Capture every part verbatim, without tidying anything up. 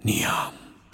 نیام.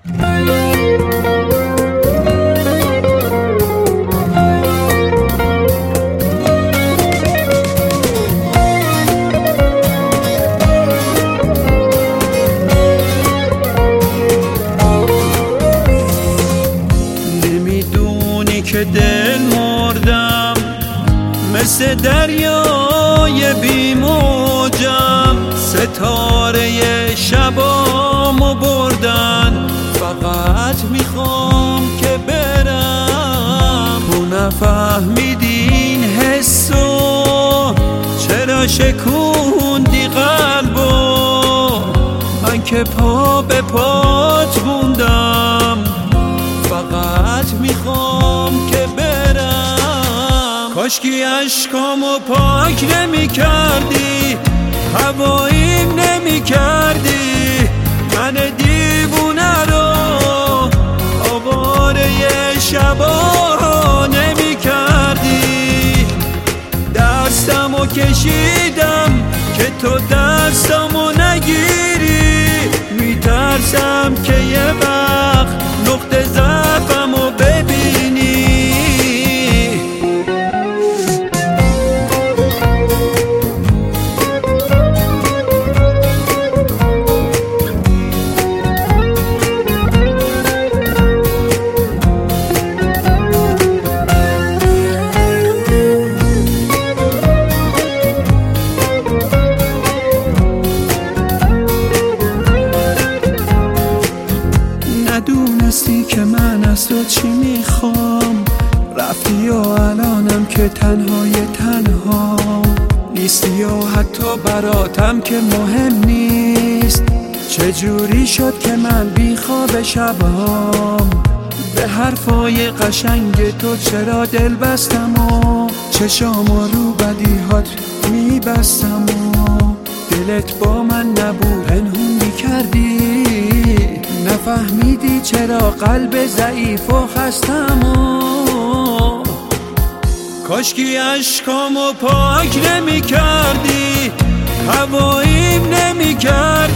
نمیدونی که دل مردم، مثل دریای بیموجم، ستاره شبامو بردن. فقط میخوام که برم، تو نفهمیدی این حسو، چرا شکوندی قلبو؟ من که پا به پات موندم، فقط میخوام که برم. کاشکی عشقامو پاک نمی کردی، هواییم نمی کردی، من دیوونه رو آواره شبا نمی کردی. دستمو کشیدم که تو دستمو نگیری، میترسم که یه وقت نقطه ضعفمو ببینی. ندونستی که من از تو چی میخوام، رفتی و الانم که تنهای تنها نیستی و حتی براتم که مهم نیست. چجوری شد که من بی خواب شبام، به حرفای قشنگ تو چرا دل بستم و چشام و رو بدیهات میبستم و دلت با من نبود پنهون میکردی. نفهمیدی چرا قلب ضعیف و خستم و کاشکی عشقامو پاک نمی کردی، هواییم نمی کردی.